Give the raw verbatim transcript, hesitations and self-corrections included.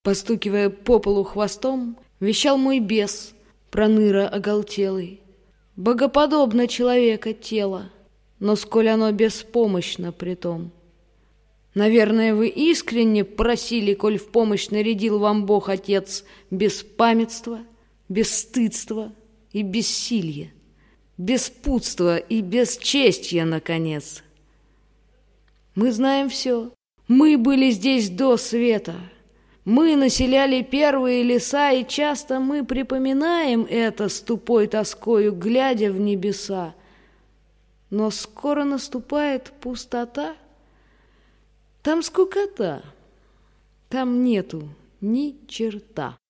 Постукивая по полу хвостом, вещал мой бес, проныра оголтелый. Богоподобно человека тело, но сколь оно беспомощно притом. Наверное, вы искренне просили, коль в помощь нарядил вам Бог Отец, беспамятство, бесстыдство и бессилье, беспутство и бесчестье, наконец. Мы знаем все. Мы были здесь до света. Мы населяли первые леса, и часто мы припоминаем это с тупой тоскою, глядя в небеса. Но скоро наступает пустота. Там скукота, там нету ни черта.